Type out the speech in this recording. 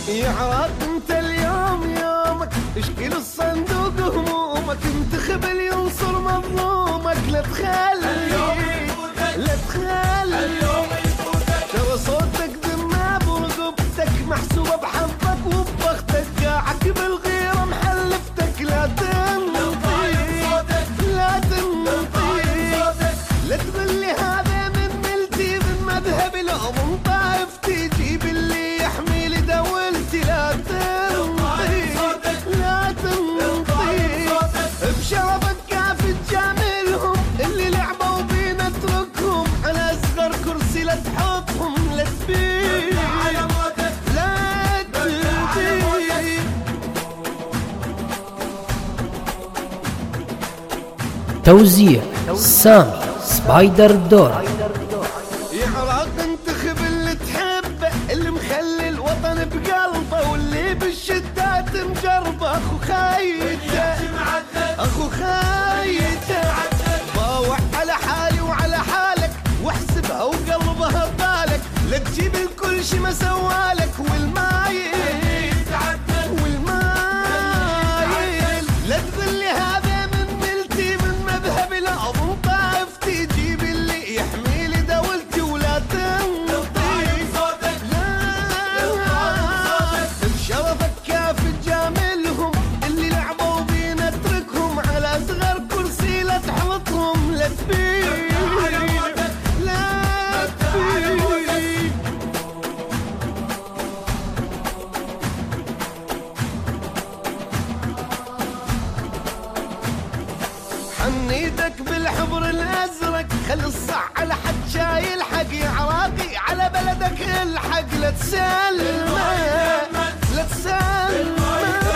يا عراق انت اليوم يومك، اشكي الصندوق همومك، انتخب اللي ينصر مظلومك. لا تخلي لا تخلي ترى صوتك دمه برقبتك، محسوبه بحظك وببختك، قاعك بالغيره محلفتك. لا تنطي لا تنطي لا تبلي هذا من ملتي، من مذهبي لو من طائفتي، جيب اللي يحمي لي دولتي. لا تنطي لا تنطي بشرفك كافي تجاملهم، اللي لعبوا بينا اتركهم، على اصغر كرسي لا تحطهم. لا تبيع لا تبيع. توزيع سامي سبايدر دور. يا عراق انتخب اللي تحبه، اللي مخلي الوطن بقلبه، واللي بالشدات مجربه. اخو خايته اخو خايته، باوع على حالي وعلى حالك، واحسبها وقلبها ببالك. لا تجيب الكل شي ما سوالك، والمايل والمايل لا تذلي هذا من ملتي، من مذهبي لا اظن طائفتي، جيب اللي يحمي لي دولتي. ولا تنطي لا بشرفك كافي تجاملهم، اللي لعبوا بينا اتركهم، على اصغر كرسي لا تحوطهم. لا تبيع لا تبيع. حنيدك بالحبر الازرق، خلي الصع على حد شايل حق. يا عراقي على بلدك الحق، لا تسلم لا تسلم.